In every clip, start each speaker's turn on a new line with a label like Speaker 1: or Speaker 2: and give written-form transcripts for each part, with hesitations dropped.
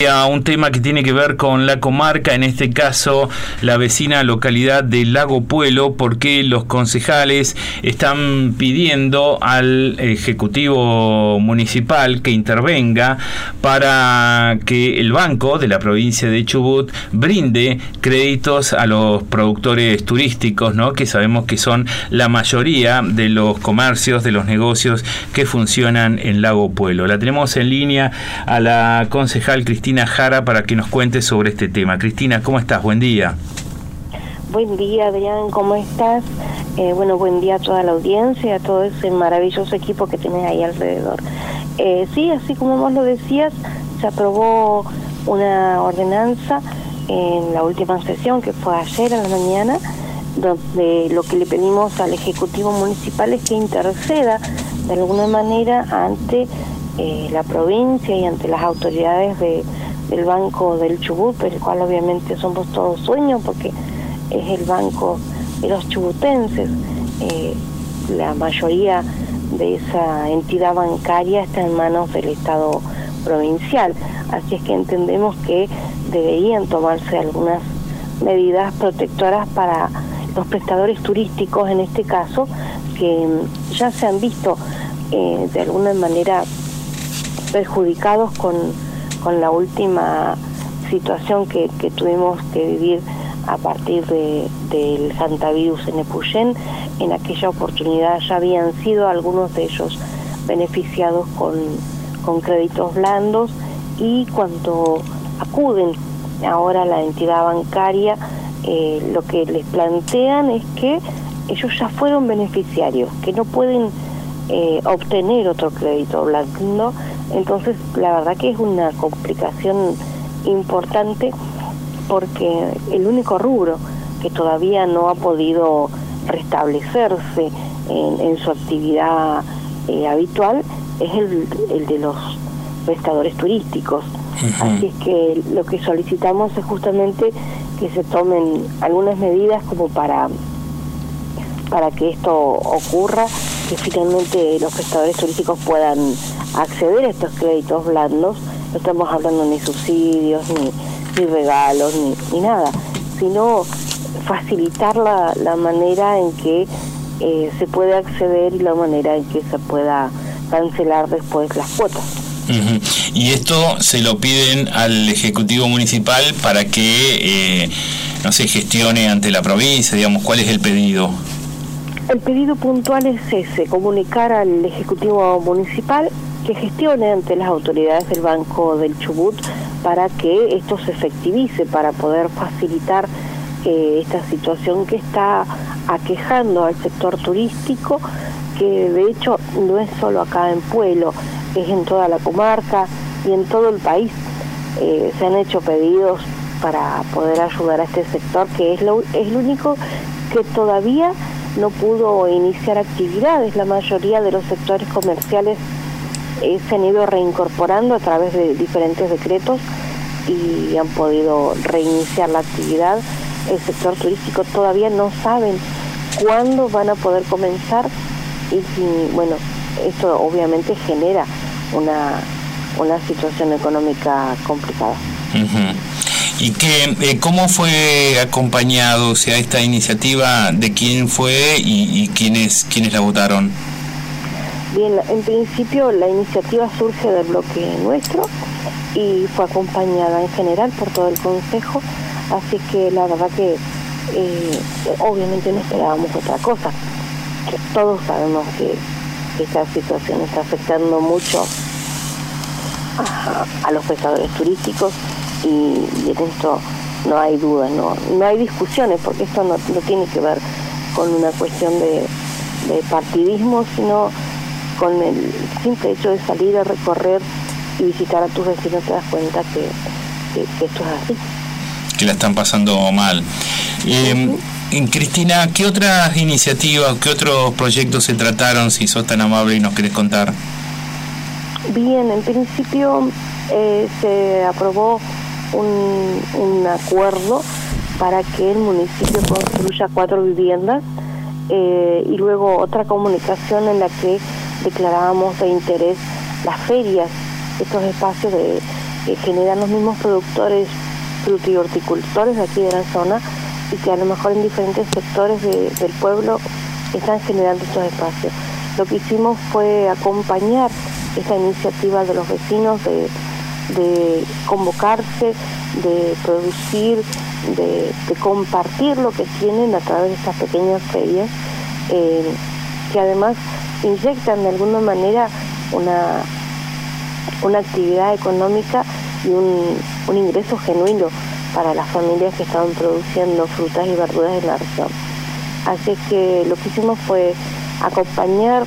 Speaker 1: a un tema que tiene que ver con la comarca, en este caso la vecina localidad de Lago Puelo, porque los concejales están pidiendo al Ejecutivo Municipal que intervenga para que el banco de la provincia de Chubut brinde créditos a los productores turísticos, ¿no? Que sabemos que son la mayoría de los comercios, de los negocios que funcionan en Lago Puelo. La tenemos en línea a la concejal Cristina Jara para que nos cuente sobre este tema. Cristina, ¿cómo estás? Buen día.
Speaker 2: Buen día, Adrián, ¿cómo estás? Buen día a toda la audiencia y a todo ese maravilloso equipo que tenés ahí alrededor. Sí, así como vos lo decías, se aprobó una ordenanza en la última sesión, que fue ayer en la mañana, donde lo que le pedimos al Ejecutivo Municipal es que interceda de alguna manera ante la provincia y ante las autoridades del Banco del Chubut, el cual obviamente somos todos dueños porque es el banco de los chubutenses. La mayoría de esa entidad bancaria está en manos del Estado provincial, así es que entendemos que deberían tomarse algunas medidas protectoras para los prestadores turísticos, en este caso, que ya se han visto de alguna manera perjudicados con la última situación que tuvimos que vivir a partir del hantavirus en Epuyén. En aquella oportunidad ya habían sido algunos de ellos beneficiados con créditos blandos, y cuando acuden ahora a la entidad bancaria, lo que les plantean es que ellos ya fueron beneficiarios, que no pueden obtener otro crédito blando. Entonces la verdad que es una complicación importante, porque el único rubro que todavía no ha podido restablecerse en su actividad habitual es el de los prestadores turísticos. Uh-huh. Así es que lo que solicitamos es justamente que se tomen algunas medidas como para que esto ocurra, que finalmente los prestadores turísticos puedan acceder a estos créditos blandos. No estamos hablando ni subsidios, ni regalos, ni nada, sino facilitar la manera en que se puede acceder y la manera en que se pueda cancelar después las cuotas.
Speaker 1: Uh-huh. Y esto se lo piden al Ejecutivo Municipal para que gestione ante la provincia, digamos. ¿Cuál es el pedido?
Speaker 2: El pedido puntual es ese: comunicar al Ejecutivo Municipal que gestione ante las autoridades del Banco del Chubut para que esto se efectivice, para poder facilitar esta situación que está aquejando al sector turístico, que de hecho no es solo acá en Puelo, es en toda la comarca y en todo el país. Se han hecho pedidos para poder ayudar a este sector, que es el único que todavía no pudo iniciar actividades. La mayoría de los sectores comerciales se han ido reincorporando a través de diferentes decretos y han podido reiniciar la actividad. El sector turístico todavía no saben cuándo van a poder comenzar, y esto obviamente genera una situación económica complicada.
Speaker 1: Uh-huh. ¿Y cómo fue acompañado, esta iniciativa, de quién fue y quiénes la votaron?
Speaker 2: Bien, en principio la iniciativa surge del bloque nuestro y fue acompañada en general por todo el Consejo, así que la verdad que obviamente no esperábamos otra cosa. Todos sabemos que esta situación está afectando mucho a los prestadores turísticos, y en esto no hay duda, no hay discusiones, porque esto no tiene que ver con una cuestión de partidismo, sino con el simple hecho de salir a recorrer y visitar a tus vecinos. Te das cuenta que esto es así,
Speaker 1: que la están pasando mal. Cristina, ¿qué otras iniciativas, qué otros proyectos se trataron, si sos tan amable y nos querés contar?
Speaker 2: Bien, en principio se aprobó un acuerdo para que el municipio construya 4 viviendas, y luego otra comunicación en la que declarábamos de interés las ferias, estos espacios que generan los mismos productores frutihorticultores de aquí de la zona y que a lo mejor en diferentes sectores del pueblo están generando estos espacios. Lo que hicimos fue acompañar esta iniciativa de los vecinos de convocarse, de producir, de compartir lo que tienen a través de estas pequeñas ferias, que además inyectan de alguna manera una actividad económica y un ingreso genuino para las familias que estaban produciendo frutas y verduras en la región. Así es que lo que hicimos fue acompañar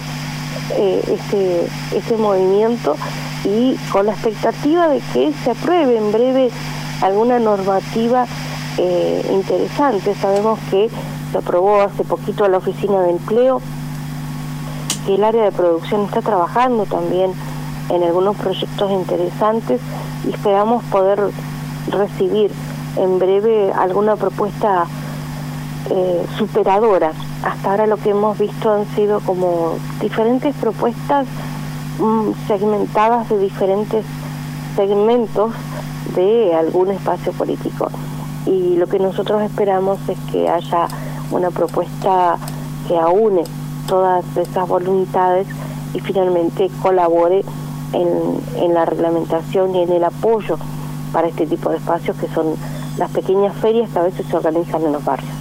Speaker 2: este movimiento y con la expectativa de que se apruebe en breve alguna normativa interesante. Sabemos que se aprobó hace poquito a la Oficina de Empleo, que el área de producción está trabajando también en algunos proyectos interesantes y esperamos poder recibir en breve alguna propuesta superadora. Hasta ahora lo que hemos visto han sido como diferentes propuestas segmentadas de diferentes segmentos de algún espacio político, y lo que nosotros esperamos es que haya una propuesta que aúne todas esas voluntades y finalmente colabore en la reglamentación y en el apoyo para este tipo de espacios que son las pequeñas ferias que a veces se organizan en los barrios.